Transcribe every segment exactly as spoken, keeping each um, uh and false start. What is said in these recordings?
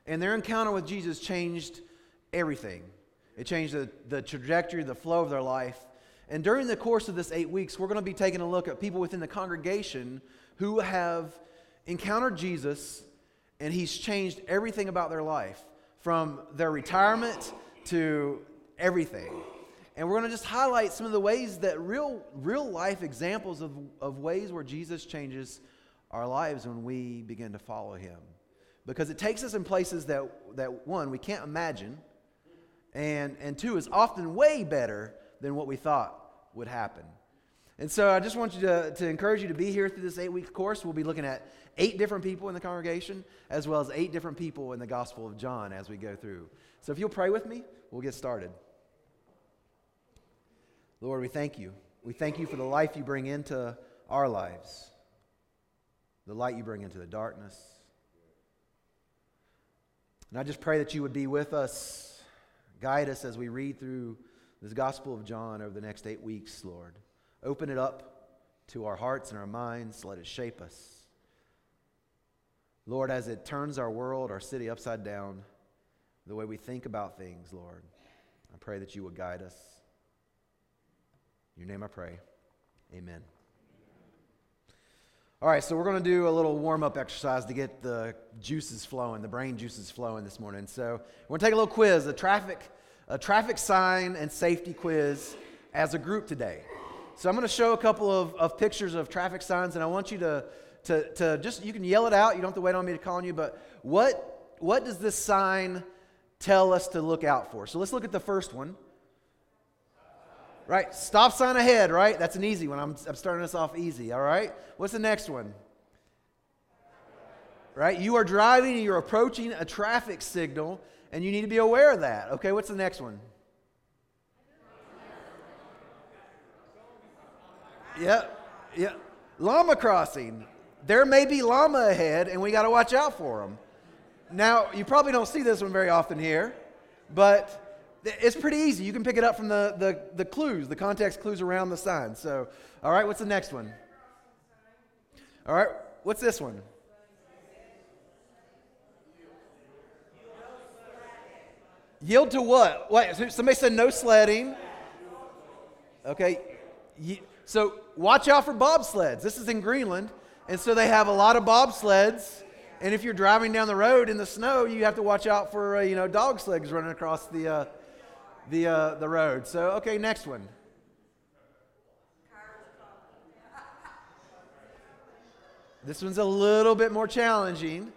And their encounter with Jesus changed everything. It changed the, the trajectory, the flow of their life. And during the course of this eight weeks, we're going to be taking a look at people within the congregation who have encountered Jesus, and He's changed everything about their life, from their retirement to everything. And we're going to just highlight some of the ways that real, real life examples of, of ways where Jesus changes our lives when we begin to follow Him. Because it takes us in places that, that one, we can't imagine, and, and two, is often way better than what we thought would happen. And so I just want you to, to encourage you to be here through this eight-week course. We'll be looking at eight different people in the congregation, as well as eight different people in the Gospel of John as we go through. So if you'll pray with me, we'll get started. Lord, we thank you. We thank you for the life you bring into our lives, the light you bring into the darkness. And I just pray that you would be with us, guide us as we read through this Gospel of John over the next eight weeks, Lord. Open it up to our hearts and our minds. Let it shape us. Lord, as it turns our world, our city upside down, the way we think about things, Lord, I pray that you would guide us. In your name I pray. Amen. All right, so we're going to do a little warm-up exercise to get the juices flowing, the brain juices flowing this morning. So we're going to take a little quiz, a traffic, a traffic sign and safety quiz as a group today. So I'm going to show a couple of, of pictures of traffic signs, and I want you to, to, to just, you can yell it out. You don't have to wait on me to call on you, but what, what does this sign tell us to look out for? So let's look at the first one. Right, stop sign ahead, right? That's an easy one. I'm, I'm starting us off easy, all right? What's the next one? Right, you are driving and you're approaching a traffic signal, and you need to be aware of that. Okay, what's the next one? Yeah, yeah. Llama crossing. There may be llama ahead, and we got to watch out for them. Now, you probably don't see this one very often here, but it's pretty easy. You can pick it up from the, the, the clues, the context clues around the sign. So, all right, what's the next one? All right, what's this one? Yield to what? Wait, somebody said no sledding. Okay, so watch out for bobsleds. This is in Greenland, and so they have a lot of bobsleds. And if you're driving down the road in the snow, you have to watch out for uh, you know dog sleds running across the uh, the uh, the road. So okay, next one. This one's a little bit more challenging.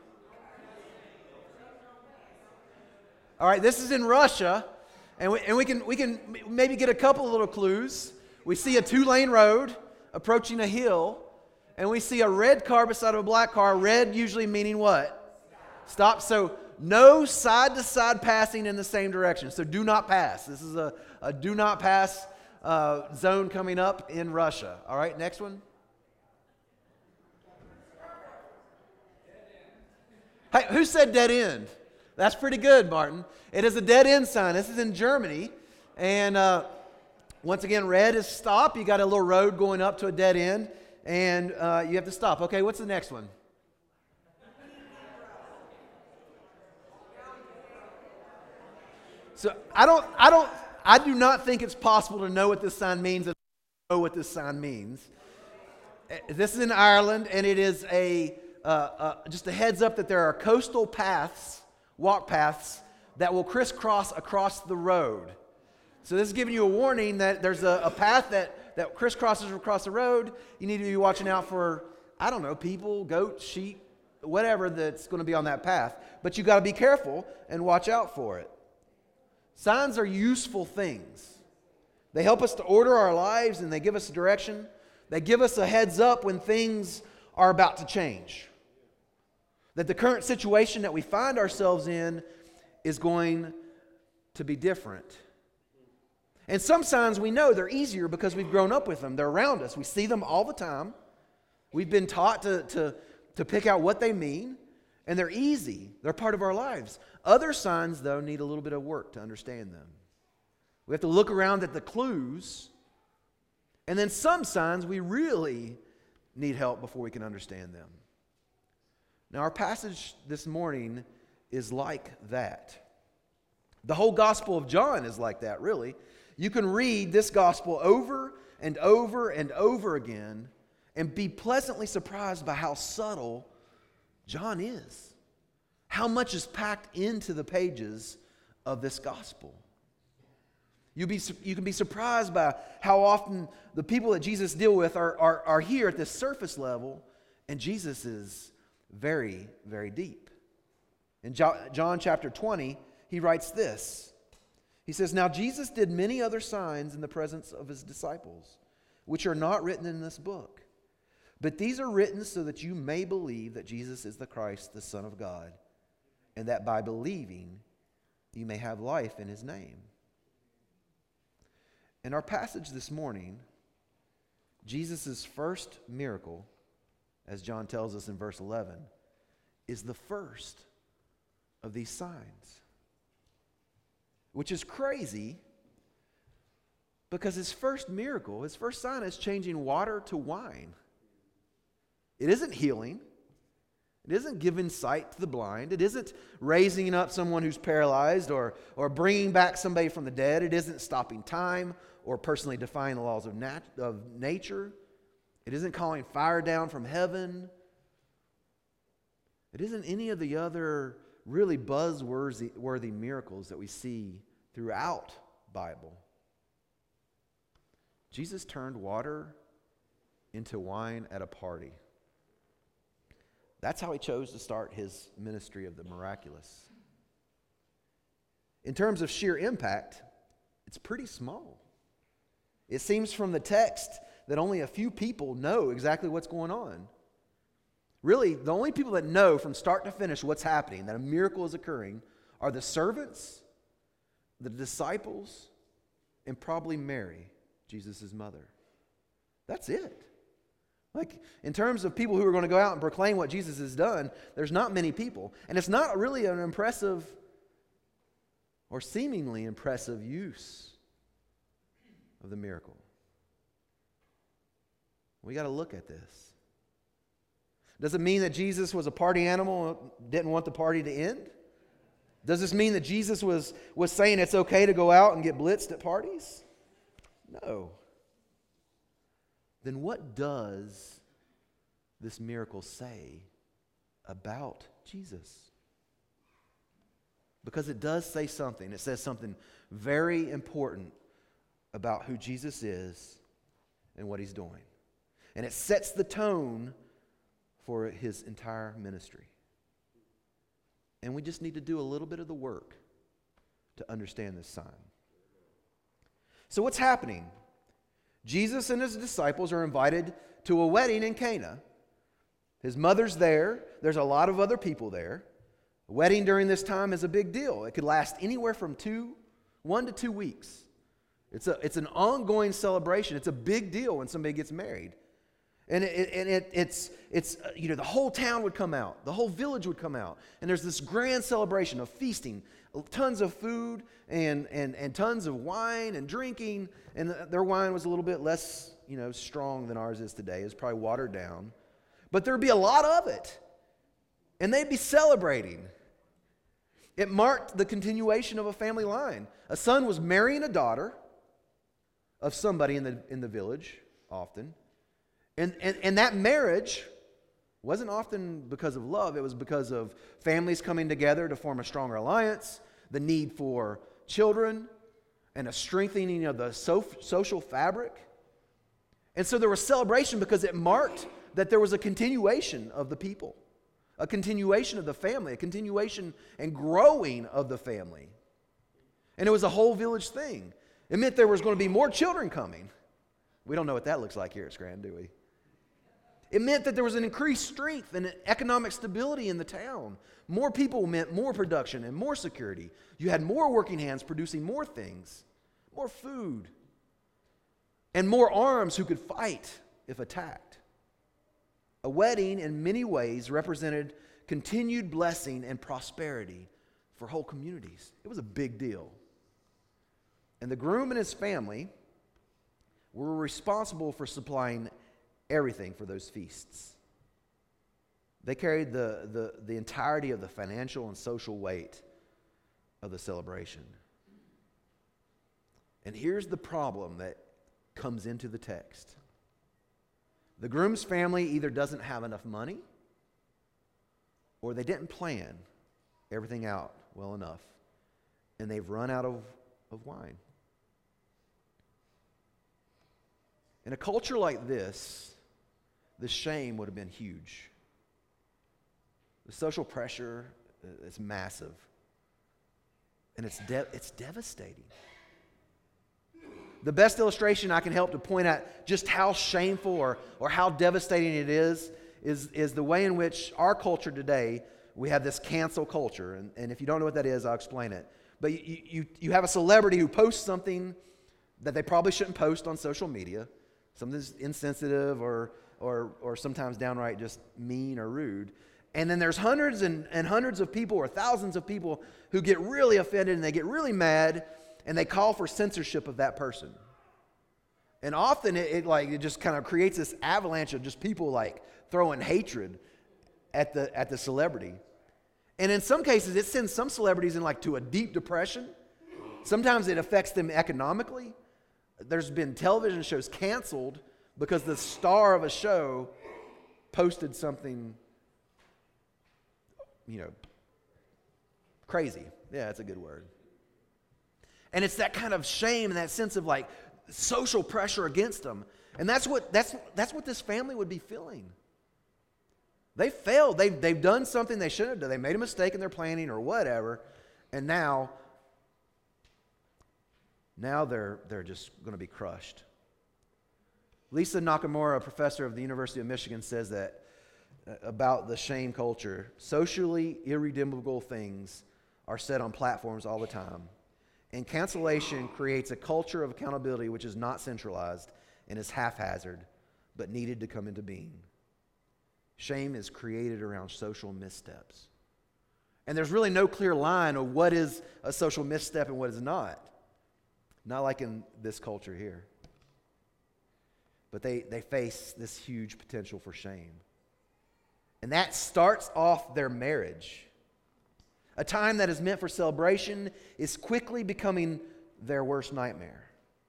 All right, this is in Russia, and we and we can we can maybe get a couple of little clues. We see a two-lane road approaching a hill, and we see a red car beside of a black car. Red usually meaning what? Stop. So no side-to-side passing in the same direction. So do not pass. This is a, a do not pass uh, zone coming up in Russia. All right, next one. Hey, who said dead end? That's pretty good, Martin. It is a dead end sign. This is in Germany. And uh, once again, red is stop. You got a little road going up to a dead end, and uh, you have to stop. Okay, what's the next one? So I don't, I don't, I do not think it's possible to know what this sign means and know what this sign means. This is in Ireland, and it is a uh, uh, just a heads up that there are coastal paths, walk paths that will crisscross across the road. So this is giving you a warning that there's a, a path that, that crisscrosses across the road. You need to be watching out for, I don't know, people, goats, sheep, whatever that's going to be on that path. But you got to be careful and watch out for it. Signs are useful things. They help us to order our lives, and they give us a direction. They give us a heads up when things are about to change. That the current situation that we find ourselves in is going to be different. And some signs we know they're easier because we've grown up with them. They're around us. We see them all the time. We've been taught to, to, to pick out what they mean, and they're easy. They're part of our lives. Other signs, though, need a little bit of work to understand them. We have to look around at the clues, and then some signs we really need help before we can understand them. Now, our passage this morning is like that. The whole Gospel of John is like that, really. You can read this gospel over and over and over again and be pleasantly surprised by how subtle John is. How much is packed into the pages of this gospel. You'll be, you can be surprised by how often the people that Jesus deals with are, are, are here at this surface level, and Jesus is very, very deep. In John chapter twenty, he writes this. He says, "Now Jesus did many other signs in the presence of his disciples, which are not written in this book. But these are written so that you may believe that Jesus is the Christ, the Son of God, and that by believing you may have life in his name." In our passage this morning, Jesus' first miracle, as John tells us in verse eleven, is the first of these signs. Which is crazy, because his first miracle, his first sign is changing water to wine. It isn't healing. It isn't giving sight to the blind. It isn't raising up someone who's paralyzed or, or bringing back somebody from the dead. It isn't stopping time or personally defying the laws of, nat- of nature. It isn't calling fire down from heaven. It isn't any of the other really buzzworthy miracles that we see throughout Bible. Jesus turned water into wine at a party. That's how he chose to start his ministry of the miraculous. In terms of sheer impact, it's pretty small. It seems from the text that only a few people know exactly what's going on. Really, the only people that know from start to finish what's happening, that a miracle is occurring, are the servants, the disciples, and probably Mary, Jesus' mother. That's it. Like, in terms of people who are going to go out and proclaim what Jesus has done, there's not many people. And it's not really an impressive or seemingly impressive use of the miracle. We got to look at this. Does it mean that Jesus was a party animal and didn't want the party to end? Does this mean that Jesus was, was saying it's okay to go out and get blitzed at parties? No. Then what does this miracle say about Jesus? Because it does say something. It says something very important about who Jesus is and what he's doing. And it sets the tone for his entire ministry. And we just need to do a little bit of the work to understand this sign. So what's happening? Jesus and his disciples are invited to a wedding in Cana. His mother's there. There's a lot of other people there. A wedding during this time is a big deal. It could last anywhere from two, one to two weeks. It's a, it's an ongoing celebration. It's a big deal when somebody gets married. And, it, and it, it's, it's uh, you know, the whole town would come out. The whole village would come out. And there's this grand celebration of feasting, tons of food and, and, and tons of wine and drinking. And their wine was a little bit less, you know, strong than ours is today. It's probably watered down. But there'd be a lot of it. And they'd be celebrating. It marked the continuation of a family line. A son was marrying a daughter of somebody in the, in the village, often. And, and, and that marriage wasn't often because of love. It was because of families coming together to form a stronger alliance, the need for children, and a strengthening of the so, social fabric. And so there was celebration because it marked that there was a continuation of the people, a continuation of the family, a continuation and growing of the family. And it was a whole village thing. It meant there was going to be more children coming. We don't know what that looks like here at Scranton, do we? It meant that there was an increased strength and economic stability in the town. More people meant more production and more security. You had more working hands producing more things, more food, and more arms who could fight if attacked. A wedding, in many ways, represented continued blessing and prosperity for whole communities. It was a big deal. And the groom and his family were responsible for supplying everything for those feasts. They carried the, the, the entirety of the financial and social weight of the celebration. And here's the problem that comes into the text. The groom's family either doesn't have enough money, or they didn't plan everything out well enough, and they've run out of, of wine. In a culture like this, the shame would have been huge. The social pressure is massive, and it's de- it's devastating. The best illustration I can help to point at just how shameful or, or how devastating it is, is, is the way in which our culture today, we have this cancel culture. And, and if you don't know what that is, I'll explain it. But you, you, you have a celebrity who posts something that they probably shouldn't post on social media, something that's insensitive or, or, or sometimes downright just mean or rude. And then there's hundreds and, and hundreds of people or thousands of people who get really offended and they get really mad, and they call for censorship of that person. And often it, it like it just kind of creates this avalanche of just people like throwing hatred at the at the celebrity. And in some cases it sends some celebrities in like to a deep depression. Sometimes it affects them economically. There's been television shows canceled because the star of a show posted something, you know, crazy. Yeah, that's a good word. And it's that kind of shame and that sense of like social pressure against them. And that's what that's that's what this family would be feeling. They failed. They've, they've done something they shouldn't have done. They made a mistake in their planning or whatever. And now, now they're they're just going to be crushed. Lisa Nakamura, a professor of the University of Michigan, says that uh, about the shame culture, socially irredeemable things are said on platforms all the time. And cancellation creates a culture of accountability which is not centralized and is haphazard, but needed to come into being. Shame is created around social missteps. And there's really no clear line of what is a social misstep and what is not. Not like in this culture here. But they, they face this huge potential for shame. And that starts off their marriage. A time that is meant for celebration is quickly becoming their worst nightmare.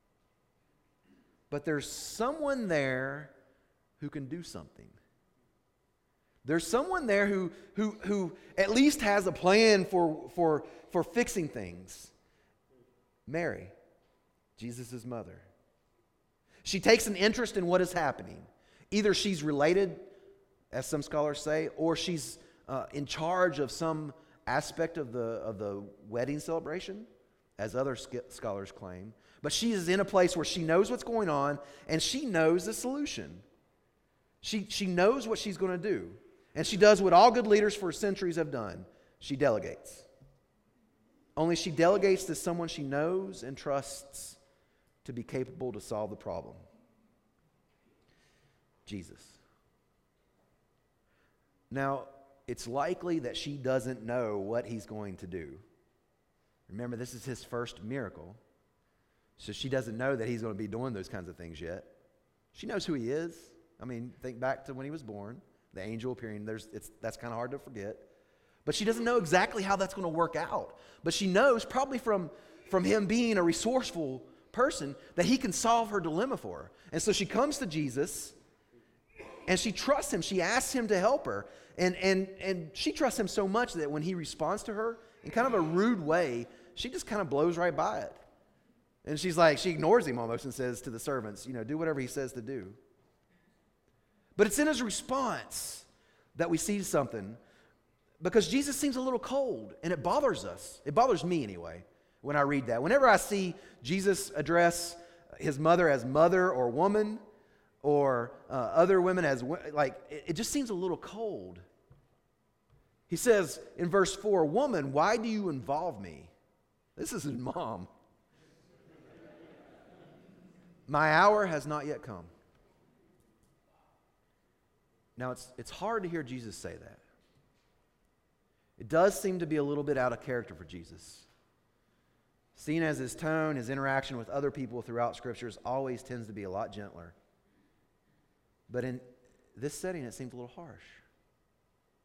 But there's someone there who can do something. There's someone there who, who, who at least has a plan for, for, for fixing things. Mary, Jesus' mother. She takes an interest in what is happening. Either she's related, as some scholars say, or she's uh, in charge of some aspect of the of the wedding celebration, as other scholars claim. But she is in a place where she knows what's going on and she knows the solution. She she knows what she's going to do. And she does what all good leaders for centuries have done. She delegates. Only she delegates to someone she knows and trusts to be capable to solve the problem. Jesus. Now, it's likely that she doesn't know what he's going to do. Remember, this is his first miracle. So she doesn't know that he's going to be doing those kinds of things yet. She knows who he is. I mean, think back to when he was born, the angel appearing. There's, it's, that's kind of hard to forget. But she doesn't know exactly how that's going to work out. But she knows, probably from, from him being a resourceful person, that he can solve her dilemma for her. And so she comes to Jesus, and she trusts him. She asks him to help her. And, and, and she trusts him so much that when he responds to her in kind of a rude way, she just kind of blows right by it. And she's like, she ignores him almost and says to the servants, you know, do whatever he says to do. But it's in his response that we see something, because Jesus seems a little cold, and it bothers us. It bothers me anyway when I read that. Whenever I see Jesus address his mother as mother or woman, or uh, other women as, like, it, it just seems a little cold. He says in verse four, woman, why do you involve me? This is his mom. My hour has not yet come. Now, it's, it's hard to hear Jesus say that. It does seem to be a little bit out of character for Jesus. Seen as his tone, his interaction with other people throughout Scriptures always tends to be a lot gentler. But in this setting, it seems a little harsh.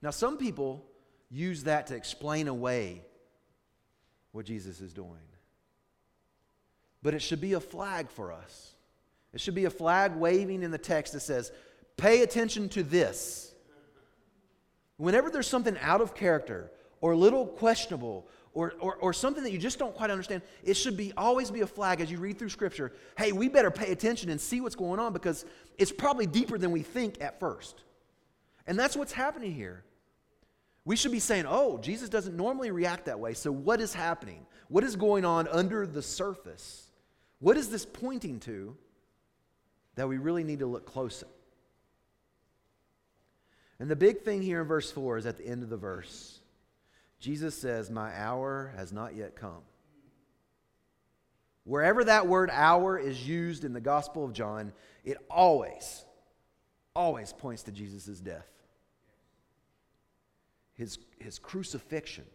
Now, some people use that to explain away what Jesus is doing. But it should be a flag for us. It should be a flag waving in the text that says, pay attention to this. Whenever there's something out of character or a little questionable or, or, or something that you just don't quite understand, it should be always be a flag as you read through Scripture. Hey, we better pay attention and see what's going on because it's probably deeper than we think at first. And that's what's happening here. We should be saying, oh, Jesus doesn't normally react that way, so what is happening? What is going on under the surface? What is this pointing to that we really need to look close at? And the big thing here in verse four is at the end of the verse. Jesus says, my hour has not yet come. Wherever that word hour is used in the Gospel of John, it always, always points to Jesus' death. His, his crucifixion.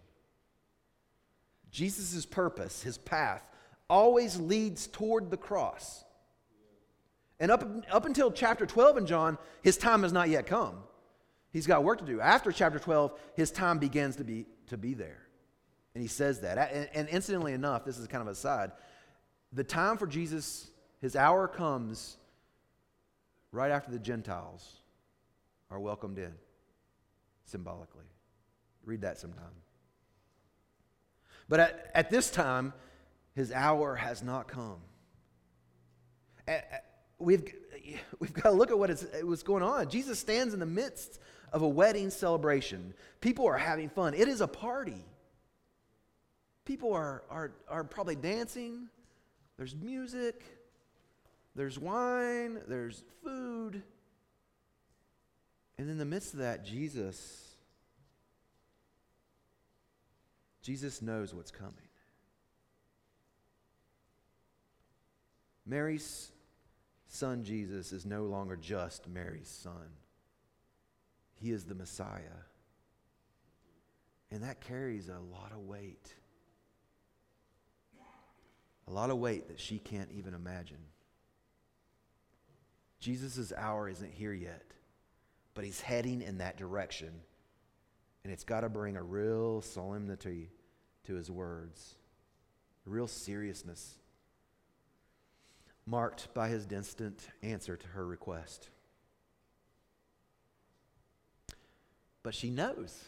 Jesus' purpose, his path, always leads toward the cross. And up, up until chapter twelve in John, his time has not yet come. He's got work to do. After chapter twelve, his time begins to be, to be there. And he says that. And, and incidentally enough, this is kind of a side, the time for Jesus, his hour comes right after the Gentiles are welcomed in, symbolically. Read that sometime. But at, at this time, his hour has not come. At, at, we've, we've got to look at what is, what's going on. Jesus stands in the midst of a wedding celebration. People are having fun. It is a party. People are, are, are probably dancing. There's music. There's wine. There's food. And in the midst of that, Jesus... Jesus knows what's coming. Mary's son Jesus is no longer just Mary's son. He is the Messiah. And that carries a lot of weight. A lot of weight that she can't even imagine. Jesus' hour isn't here yet, but he's heading in that direction. And it's got to bring a real solemnity to his words, a real seriousness, marked by his distant answer to her request. But she knows.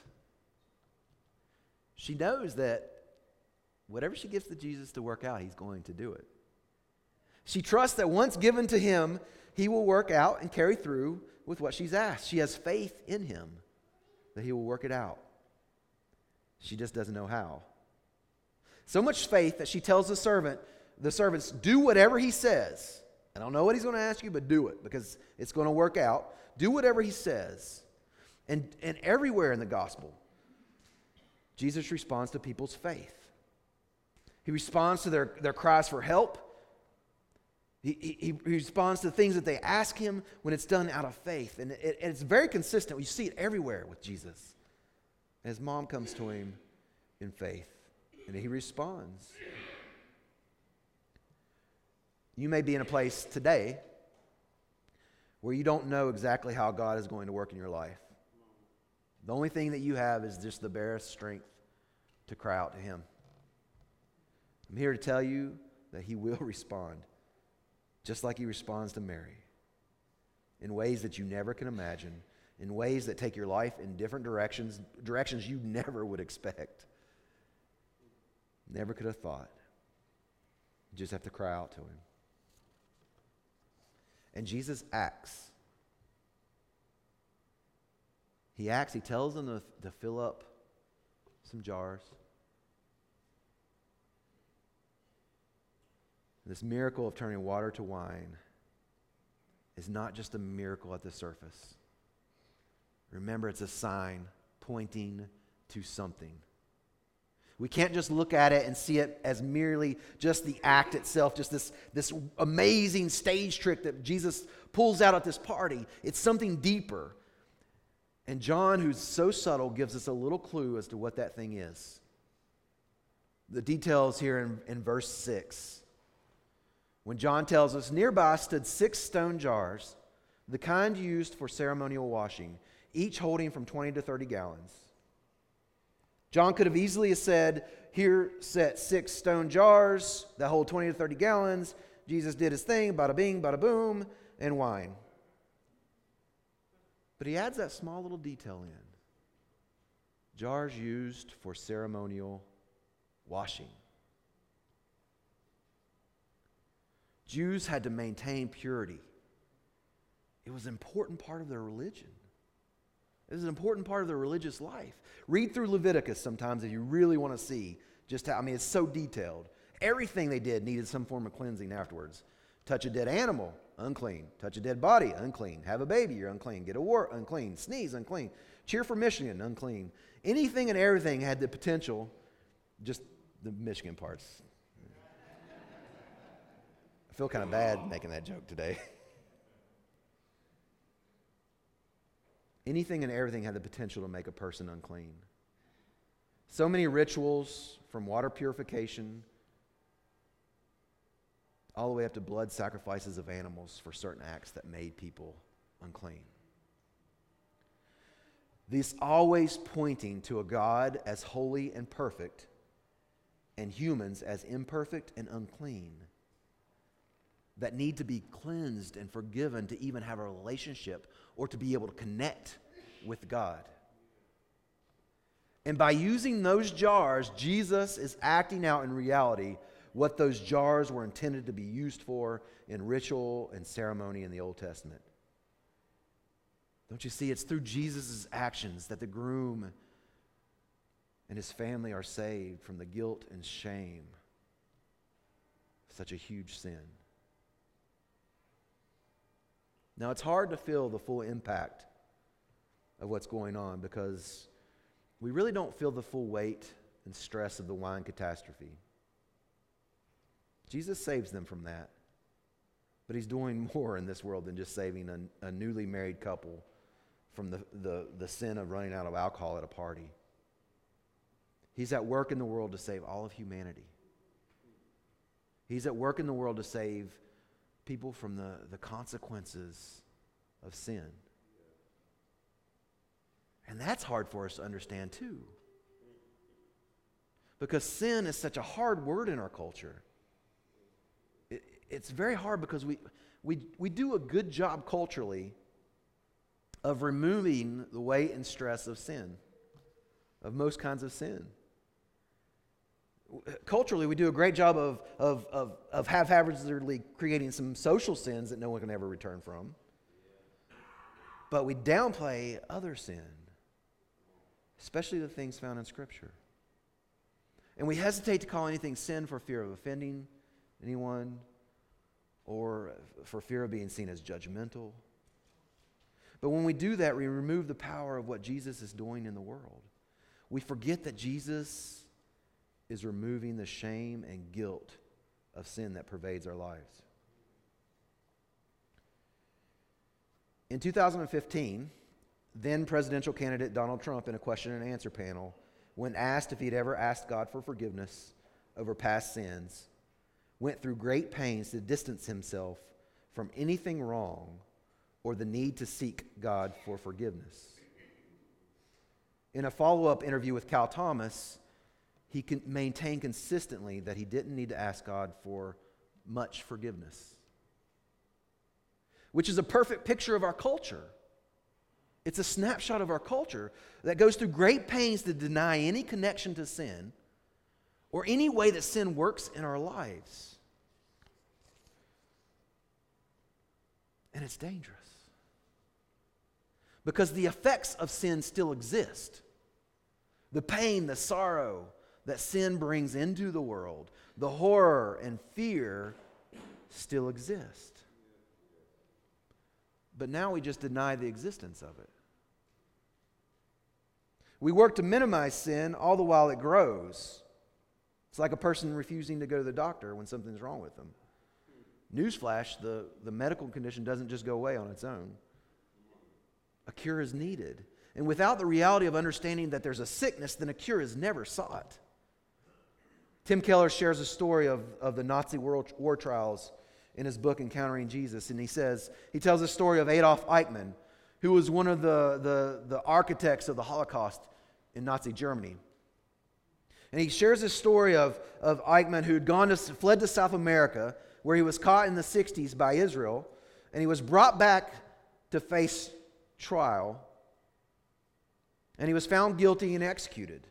She knows that whatever she gives to Jesus to work out, he's going to do it. She trusts that once given to him, he will work out and carry through with what she's asked. She has faith in him that he will work it out. She just doesn't know how. So much faith that she tells the servant, the servants, do whatever he says. I don't know what he's going to ask you, but do it because it's going to work out. Do whatever he says. And, and everywhere in the gospel, Jesus responds to people's faith. He responds to their, their cries for help. He, he, he responds to things that they ask him when it's done out of faith. And, it, and it's very consistent. You see it everywhere with Jesus. And his mom comes to him in faith, and he responds. You may be in a place today where you don't know exactly how God is going to work in your life. The only thing that you have is just the barest strength to cry out to him. I'm here to tell you that he will respond, just like he responds to Mary, in ways that you never can imagine, in ways that take your life in different directions, directions you never would expect. Never could have thought. You just have to cry out to him. And Jesus acts. He acts, he tells them to, to fill up some jars. This miracle of turning water to wine is not just a miracle at the surface. Remember, it's a sign pointing to something. We can't just look at it and see it as merely just the act itself, just this, this amazing stage trick that Jesus pulls out at this party. It's something deeper. And John, who's so subtle, gives us a little clue as to what that thing is. The details here in, in verse six. When John tells us, nearby stood six stone jars, the kind used for ceremonial washing, each holding from twenty to thirty gallons. John could have easily said, here set six stone jars that hold twenty to thirty gallons. Jesus did his thing, bada bing, bada boom, and wine. But he adds that small little detail in. Jars used for ceremonial washing. Jews had to maintain purity. It was an important part of their religion. It was an important part of their religious life. Read through Leviticus sometimes if you really want to see just how, I mean, it's so detailed. Everything they did needed some form of cleansing afterwards. Touch a dead animal, unclean. Touch a dead body, unclean. Have a baby, you're unclean. Get a wart, unclean. Sneeze, unclean. Cheer for Michigan, unclean. Anything and everything had the potential, just the Michigan parts. I feel kind of bad making that joke today. Anything and everything had the potential to make a person unclean. So many rituals, from water purification all the way up to blood sacrifices of animals for certain acts that made people unclean. These always pointing to a God as holy and perfect, and humans as imperfect and unclean, that need to be cleansed and forgiven to even have a relationship or to be able to connect with God. And by using those jars, Jesus is acting out in reality what those jars were intended to be used for in ritual and ceremony in the Old Testament. Don't you see? It's through Jesus' actions that the groom and his family are saved from the guilt and shame of such a huge sin. Now, it's hard to feel the full impact of what's going on because we really don't feel the full weight and stress of the wine catastrophe. Jesus saves them from that. But he's doing more in this world than just saving a, a newly married couple from the, the, the sin of running out of alcohol at a party. He's at work in the world to save all of humanity. He's at work in the world to save people from the, the consequences of sin. And that's hard for us to understand too. Because sin is such a hard word in our culture. It, it's very hard because we, we, we do a good job culturally of removing the weight and stress of sin, of most kinds of sin. Culturally, we do a great job of, of, of, of haphazardly creating some social sins that no one can ever return from. But we downplay other sin, especially the things found in Scripture. And we hesitate to call anything sin for fear of offending anyone or for fear of being seen as judgmental. But when we do that, we remove the power of what Jesus is doing in the world. We forget that Jesus is removing the shame and guilt of sin that pervades our lives. In two thousand fifteen, then presidential candidate Donald Trump, in a question and answer panel, when asked if he'd ever asked God for forgiveness over past sins, went through great pains to distance himself from anything wrong or the need to seek God for forgiveness. In a follow-up interview with Cal Thomas, he can maintain consistently that he didn't need to ask God for much forgiveness, which is a perfect picture of our culture. It's a snapshot of our culture that goes through great pains to deny any connection to sin or any way that sin works in our lives. And it's dangerous because the effects of sin still exist. The pain, the sorrow that sin brings into the world, the horror and fear still exist. But now we just deny the existence of it. We work to minimize sin all the while it grows. It's like a person refusing to go to the doctor when something's wrong with them. Newsflash, the, the medical condition doesn't just go away on its own. A cure is needed. And without the reality of understanding that there's a sickness, then a cure is never sought. Tim Keller shares a story of, of the Nazi war, war trials in his book, Encountering Jesus. And he says, he tells the story of Adolf Eichmann, who was one of the, the, the architects of the Holocaust in Nazi Germany. And he shares this story of, of Eichmann, who had gone to, fled to South America, where he was caught in the sixties by Israel, and he was brought back to face trial, and he was found guilty and executed.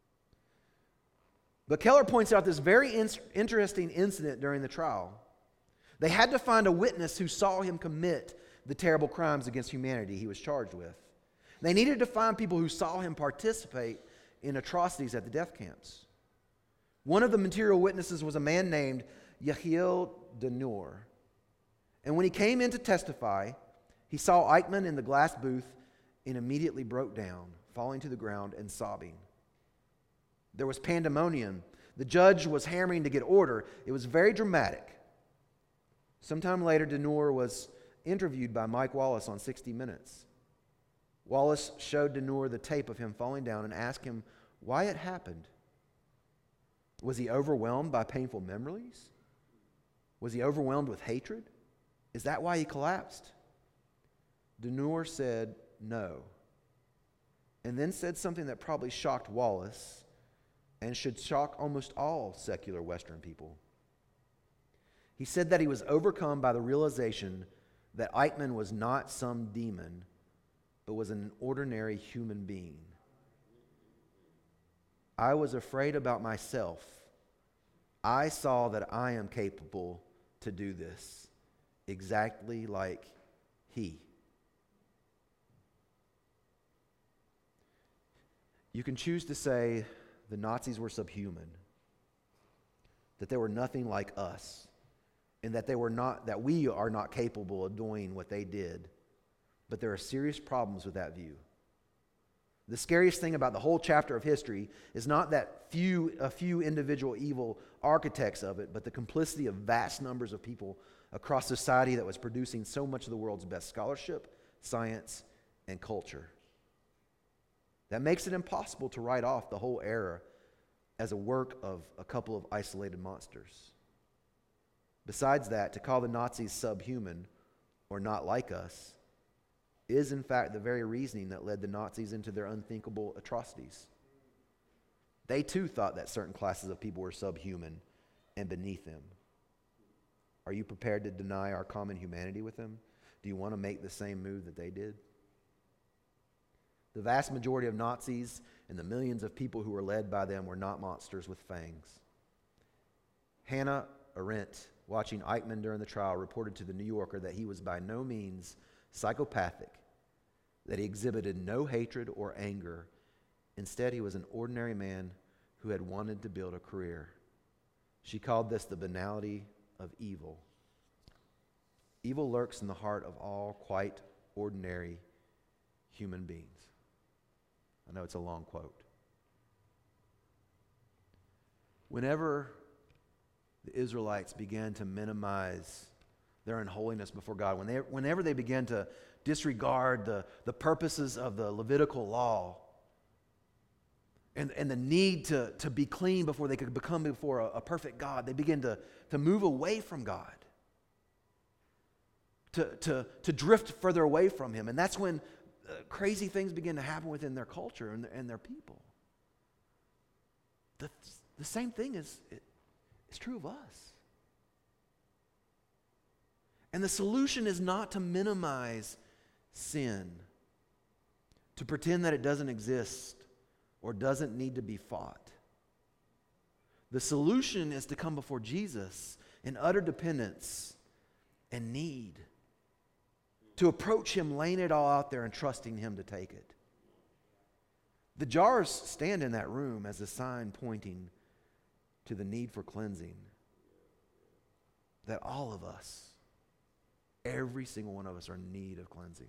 But Keller points out this very in- interesting incident during the trial. They had to find a witness who saw him commit the terrible crimes against humanity he was charged with. They needed to find people who saw him participate in atrocities at the death camps. One of the material witnesses was a man named Yehiel Denur. And when he came in to testify, he saw Eichmann in the glass booth and immediately broke down, falling to the ground and sobbing. There was pandemonium. The judge was hammering to get order. It was very dramatic. Sometime later, Denur was interviewed by Mike Wallace on sixty minutes. Wallace showed Denur the tape of him falling down and asked him why it happened. Was he overwhelmed by painful memories? Was he overwhelmed with hatred? Is that why he collapsed? Denur said no, and then said something that probably shocked Wallace and should shock almost all secular Western people. He said that he was overcome by the realization that Eichmann was not some demon, but was an ordinary human being. I was afraid about myself. I saw that I am capable to do this, exactly like he. You can choose to say the Nazis were subhuman, that they were nothing like us, and that they were not, that we are not capable of doing what they did. But there are serious problems with that view. The scariest thing about the whole chapter of history is not that few, a few individual evil architects of it, but the complicity of vast numbers of people across society that was producing so much of the world's best scholarship, science, and culture. That makes it impossible to write off the whole era as a work of a couple of isolated monsters. Besides that, to call the Nazis subhuman or not like us is in fact the very reasoning that led the Nazis into their unthinkable atrocities. They too thought that certain classes of people were subhuman and beneath them. Are you prepared to deny our common humanity with them? Do you want to make the same move that they did? The vast majority of Nazis and the millions of people who were led by them were not monsters with fangs. Hannah Arendt, watching Eichmann during the trial, reported to the New Yorker that he was by no means psychopathic, that he exhibited no hatred or anger. Instead, he was an ordinary man who had wanted to build a career. She called this the banality of evil. Evil lurks in the heart of all quite ordinary human beings. I know it's a long quote. Whenever the Israelites began to minimize their unholiness before God, when they, whenever they began to disregard the, the purposes of the Levitical law and, and the need to, to be clean before they could become before a, a perfect God, they began to, to move away from God, to, to, to drift further away from Him. And that's when uh, crazy things begin to happen within their culture and, and their people. The, the same thing is, is true of us. And the solution is not to minimize sin, to pretend that it doesn't exist or doesn't need to be fought. The solution is to come before Jesus in utter dependence and need, to approach Him laying it all out there and trusting Him to take it. The jars stand in that room as a sign pointing to the need for cleansing that all of us, every single one of us, are in need of cleansing.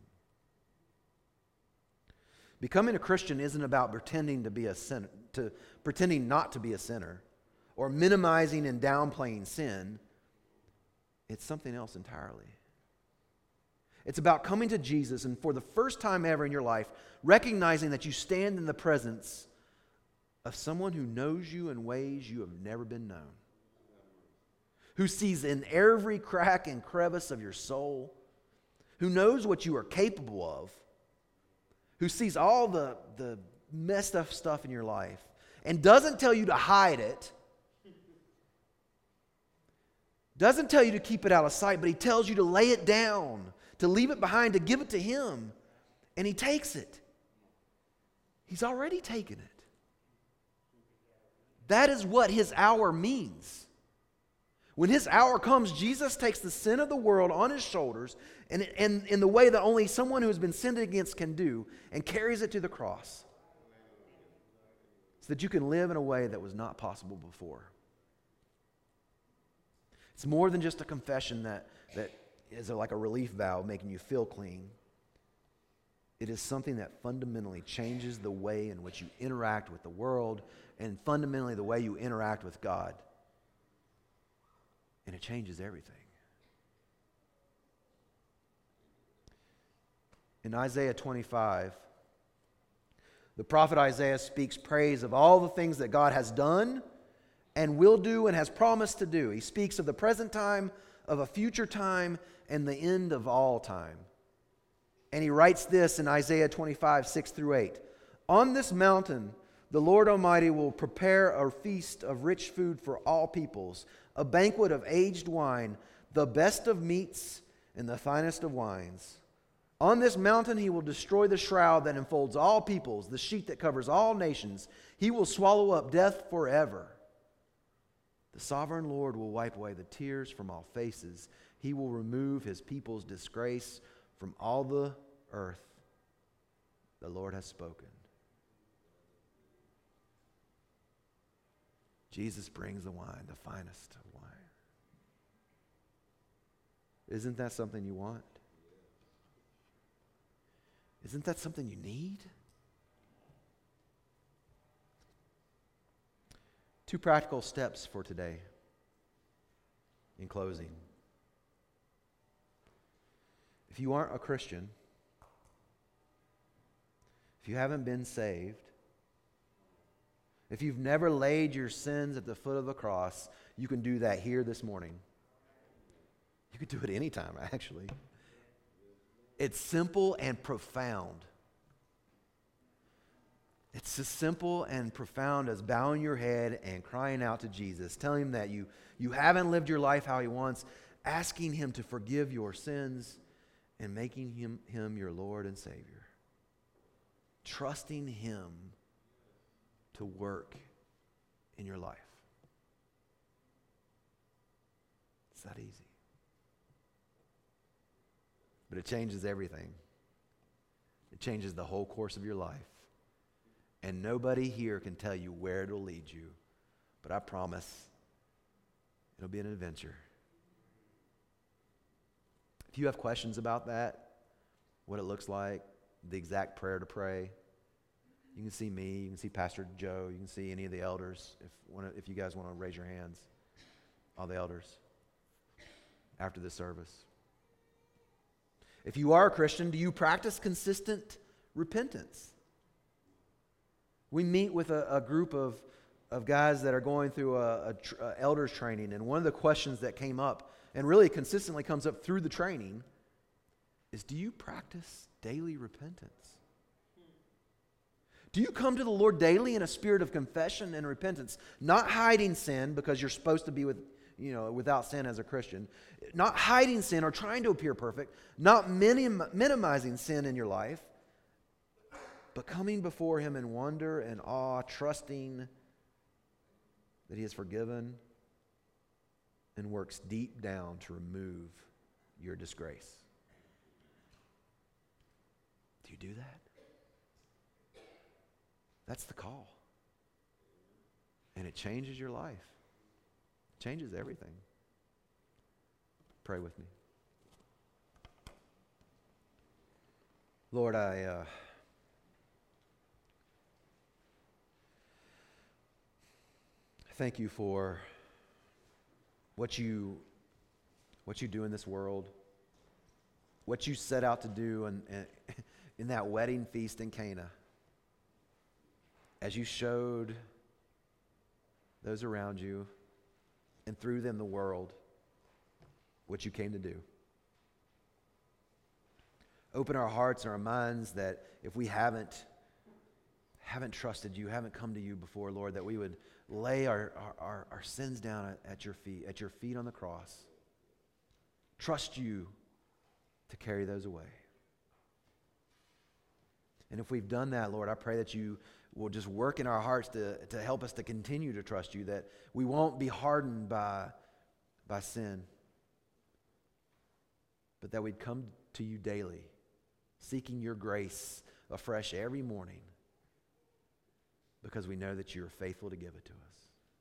Becoming a Christian isn't about pretending to be a sinner, to pretending not to be a sinner, or minimizing and downplaying sin. It's something else entirely. It's about coming to Jesus and for the first time ever in your life, recognizing that you stand in the presence of someone who knows you in ways you have never been known, who sees in every crack and crevice of your soul, who knows what you are capable of, who sees all the, the messed up stuff in your life and doesn't tell you to hide it, doesn't tell you to keep it out of sight, but he tells you to lay it down, to leave it behind, to give it to him. And he takes it. He's already taken it. That is what his hour means. When his hour comes, Jesus takes the sin of the world on his shoulders and, and in the way that only someone who has been sinned against can do, and carries it to the cross so that you can live in a way that was not possible before. It's more than just a confession that, that is like a relief valve making you feel clean. It is something that fundamentally changes the way in which you interact with the world and fundamentally the way you interact with God. And it changes everything. In Isaiah twenty-five, the prophet Isaiah speaks praise of all the things that God has done and will do and has promised to do. He speaks of the present time, of a future time, and the end of all time. And he writes this in Isaiah twenty-five, six through eight. On this mountain, the Lord Almighty will prepare a feast of rich food for all peoples, a banquet of aged wine, the best of meats and the finest of wines. On this mountain he will destroy the shroud that enfolds all peoples, the sheet that covers all nations. He will swallow up death forever. The sovereign Lord will wipe away the tears from all faces. He will remove his people's disgrace from all the earth. The Lord has spoken. Jesus brings the wine, the finest of wine. Isn't that something you want? Isn't that something you need? Two practical steps for today in closing. If you aren't a Christian, if you haven't been saved, if you've never laid your sins at the foot of the cross, you can do that here this morning. You could do it anytime, actually. It's simple and profound. It's as simple and profound as bowing your head and crying out to Jesus, telling him that you, you haven't lived your life how he wants, asking him to forgive your sins, and making him, him your Lord and Savior. Trusting him to work in your life. It's that easy. But it changes everything. It changes the whole course of your life. And nobody here can tell you where it'll lead you. But I promise it'll be an adventure. If you have questions about that, what it looks like, the exact prayer to pray, you can see me, you can see Pastor Joe, you can see any of the elders if, wanna, if you guys want to raise your hands. All the elders after this service. If you are a Christian, do you practice consistent repentance? We meet with a, a group of, of guys that are going through a, a, tr- a elders training, and one of the questions that came up, and really consistently comes up through the training, is do you practice daily repentance? Do you come to the Lord daily in a spirit of confession and repentance, not hiding sin because you're supposed to be with, you know, without sin as a Christian, not hiding sin or trying to appear perfect, not minim- minimizing sin in your life, but coming before him in wonder and awe, trusting that he has forgiven and works deep down to remove your disgrace? Do you do that? That's the call. And it changes your life. It changes everything. Pray with me. Lord, I uh, thank you for what you what you do in this world, what you set out to do in, in, in that wedding feast in Cana. As you showed those around you and through them the world what you came to do. Open our hearts and our minds that if we haven't, haven't trusted you, haven't come to you before, Lord, that we would lay our, our, our sins down at, at your feet, at your feet on the cross. Trust you to carry those away. And if we've done that, Lord, I pray that you will just work in our hearts to, to help us to continue to trust you, that we won't be hardened by, by sin, but that we'd come to you daily, seeking your grace afresh every morning, because we know that you are faithful to give it to us.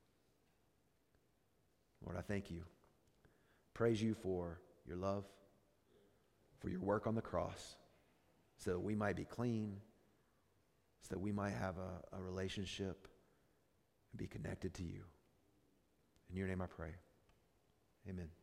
Lord, I thank you. Praise you for your love, for your work on the cross, so that we might be clean, so that we might have a, a relationship and be connected to you. In your name I pray. Amen.